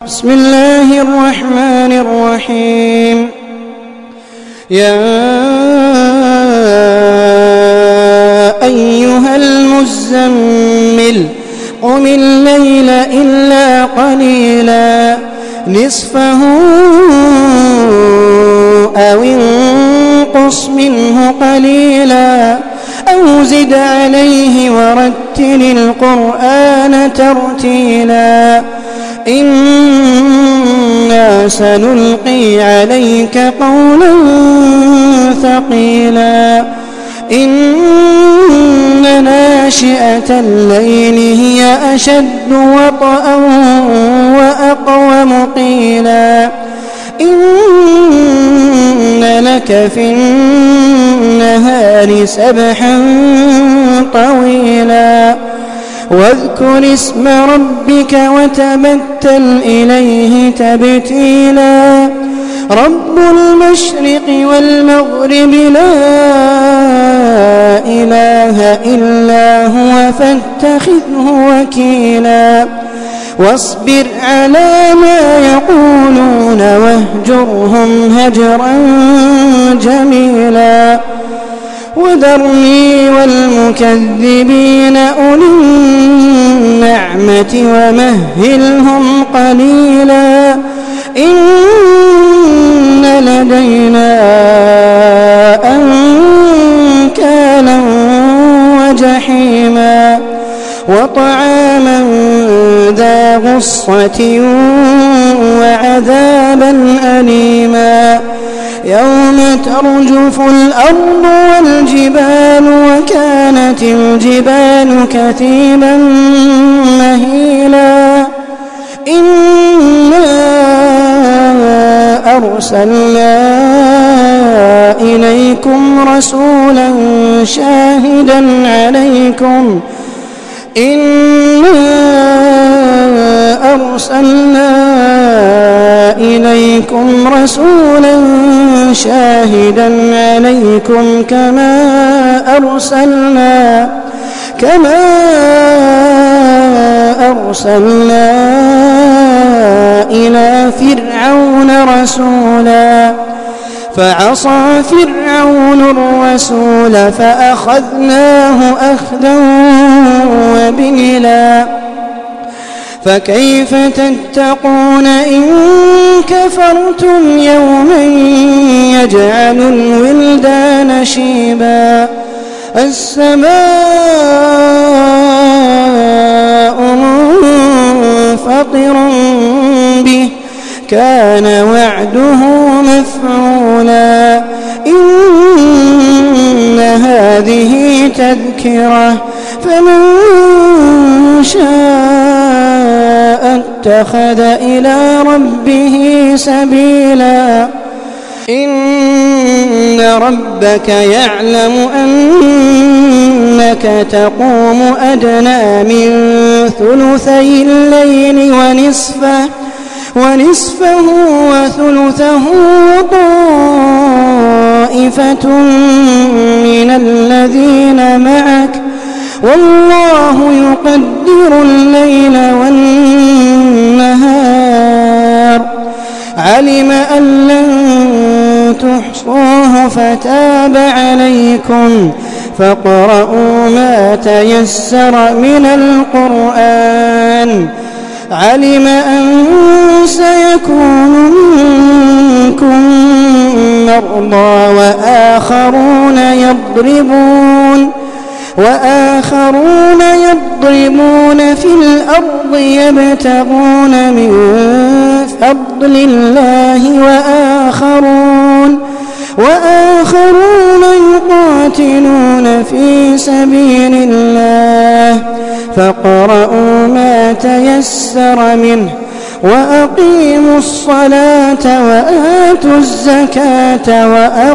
بسم الله الرحمن الرحيم. يا أيها المزمل قم الليل إلا قليلا نصفه أو انقص منه قليلا أو زد عليه ورتل القرآن ترتيلا إنا سنلقي عليك قولا ثقيلا إن ناشئة الليل هي أشد وطئا وأقوم قيلا إن لك في النهار سبحا طويلا واذكر اسم ربك وتبتل إليه تبتيلا رب المشرق والمغرب لا إله إلا هو فاتخذه وكيلا واصبر على ما يقولون واهجرهم هجرا جميلا وذرني والمكذبين أولي النعمة ومهلهم قليلا إن لدينا أنكالا وجحيما وطعاما ذا غصة وعذابا أليما يوم ترجف الأرض والجبال وكانت الجبال كثيبا مهيلا إنا أرسلنا إليكم رسولا شاهدا عليكم إليكم رسولا شاهدا عليكم كما أرسلنا إلى فرعون رسولا فعصى فرعون الرسول فأخذناه أخذا وبيلا فكيف تتقون إن كفرتم يوما يجعل الولدان شيبا السماء منفطر به كان وعده مفعولا إن هذه تذكرة فمن شاء اتخذ إلى ربه سبيلا إن ربك يعلم أنك تقوم أدنى من ثلثي الليل ونصفه وثلثه وطائفة من الذين معك والله يقدر الليل والنهار علم أن لن تحصوه فتاب عليكم فاقرؤوا ما تيسر من القرآن علم أن سيكون منكم مرضى وآخرون يضربون في الأرض يبتغون من فضل الله وآخرون يقاتلون في سبيل الله فاقرؤوا ما تيسر منه وأقيموا الصلاة وآتوا الزكاة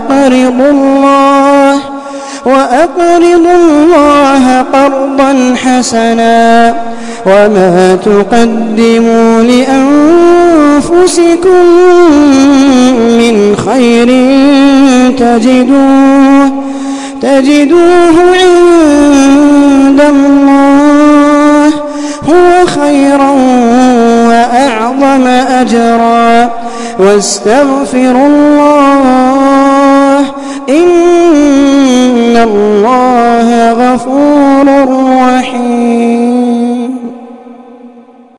وأقرضوا الله قرضا حسنا وما تقدموا لأنفسكم من خير تجدوه عند الله هو خيرا وأعظم أعظم أجرا واستغفروا الله إن الله غفور رحيم.